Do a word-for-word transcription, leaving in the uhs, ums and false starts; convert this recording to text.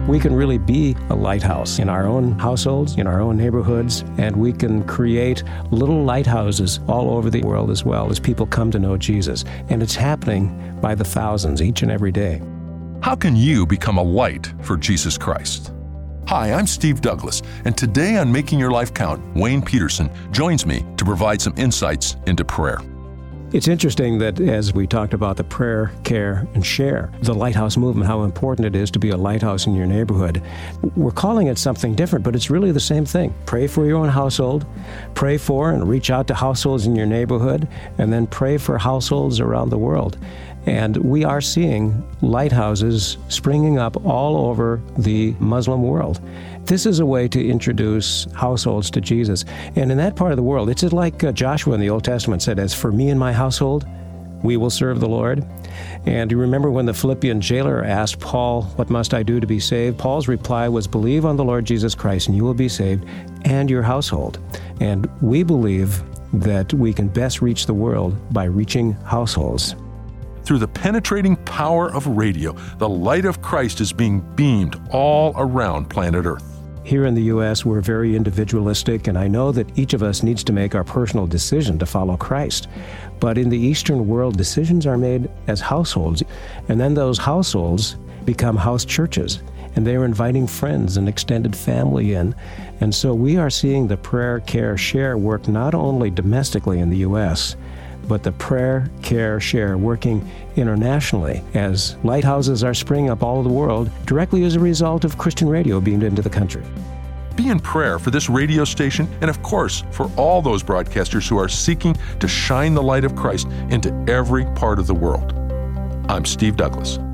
We can really be a lighthouse in our own households, in our own neighborhoods, and we can create little lighthouses all over the world as well as people come to know Jesus. And it's happening by the thousands each and every day. How can you become a light for Jesus Christ? Hi, I'm Steve Douglas, and today on Making Your Life Count, Wayne Peterson joins me to provide some insights into prayer. It's interesting that as we talked about the prayer, care, and share, the lighthouse movement, how important it is to be a lighthouse in your neighborhood. We're calling it something different, but it's really the same thing. Pray for your own household, pray for and reach out to households in your neighborhood, and then pray for households around the world. And we are seeing lighthouses springing up all over the Muslim world. This is a way to introduce households to Jesus. And in that part of the world, it's like uh, Joshua in the Old Testament said, "As for me and my household, we will serve the Lord." And you remember when the Philippian jailer asked Paul, "What must I do to be saved?" Paul's reply was, "Believe on the Lord Jesus Christ and you will be saved, and your household." And we believe that we can best reach the world by reaching households. Through the penetrating power of radio, the light of Christ is being beamed all around planet Earth. Here in the U S, we're very individualistic, and I know that each of us needs to make our personal decision to follow Christ. But in the Eastern world, decisions are made as households, and then those households become house churches, and they're inviting friends and extended family in. And so we are seeing the prayer, care, share work not only domestically in the U S, but the prayer, care, share working internationally as lighthouses are springing up all over the world directly as a result of Christian radio beamed into the country. Be in prayer for this radio station and, of course, for all those broadcasters who are seeking to shine the light of Christ into every part of the world. I'm Steve Douglas.